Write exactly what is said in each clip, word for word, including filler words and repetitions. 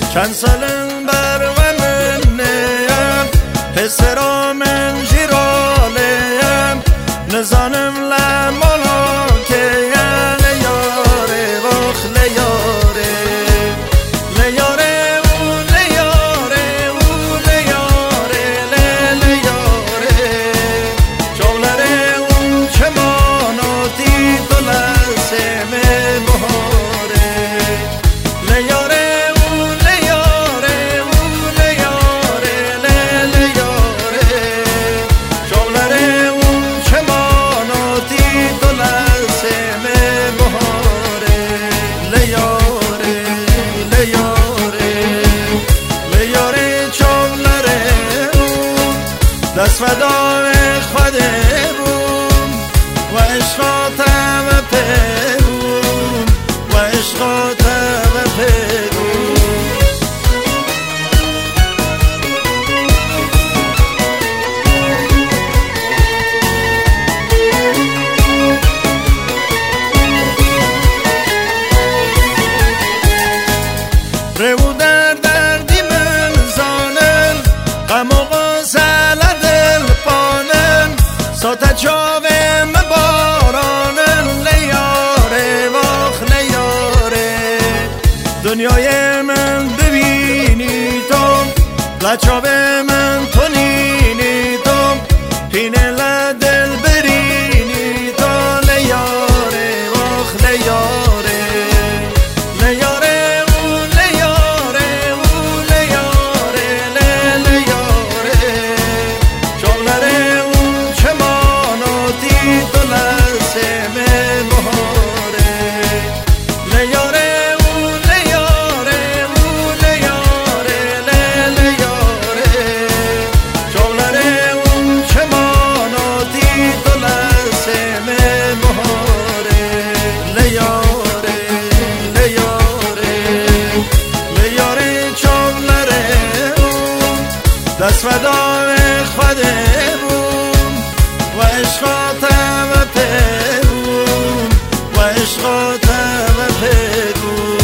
چند سالن بر و منیم پسرا من جیرالیم نزانم لمالا که لیاره وخ لیاره لیاره او لیاره او لیاره لیاره جولره اون چماناتی دلسم بهاره لیاره او لیاره او لیاره لیاره جولره اون چماناتی دلسم بهاره لیاره لیاره لیاره جولره اون دست فدای خواده بون و عشقاتم پیرون و عشقاتم پیرون رو در دردی من زانن غم و غزل دل پانن ساته چاوه مبارانن لیاره واخ لیاره دنیای من ببینی تو لچاوه من تو نینی تو پینه لدل برینی تو لیاره واخ لیاره لیاره او لیاره او لیاره لیاره جولره اون چماناتی دلسم بهاره لیاره او لیاره او لیاره لیاره جولره اون چماناتی دلسم بهاره لیاره لیاره لیاره جولره اون دست فدای خواده بون و عشقاتم پیرون و عشقاتم پیرون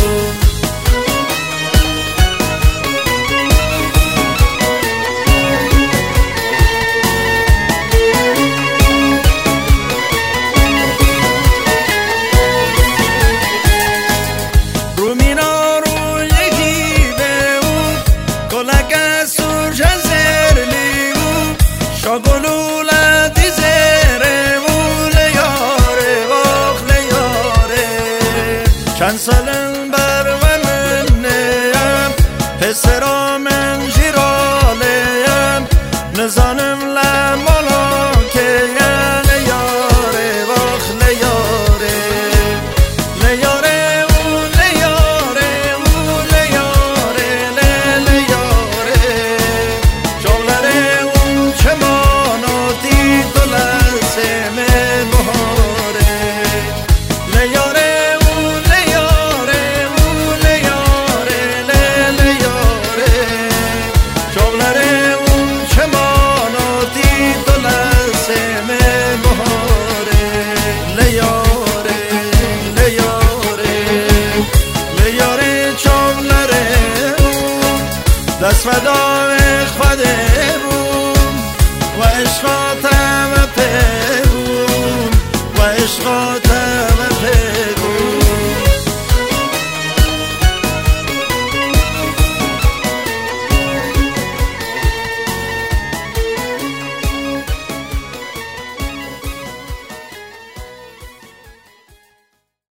رو مینا رو یکی به اون کلک سرج زرلی اون شاگلول دیزره اون لیاره واخ لیاره چند سالن بر و منیم پسرا من جیرالیم نزانم لمالا که لیاره واخ لیاره لیاره او لیاره او لیاره لیاره جولره اون چماناتی دلسم بهاره لیاره او لیاره او لیاره لیاره جولره اون چماناتی دلسم بهاره لیاره لیاره لیاره جولره اون دست فدای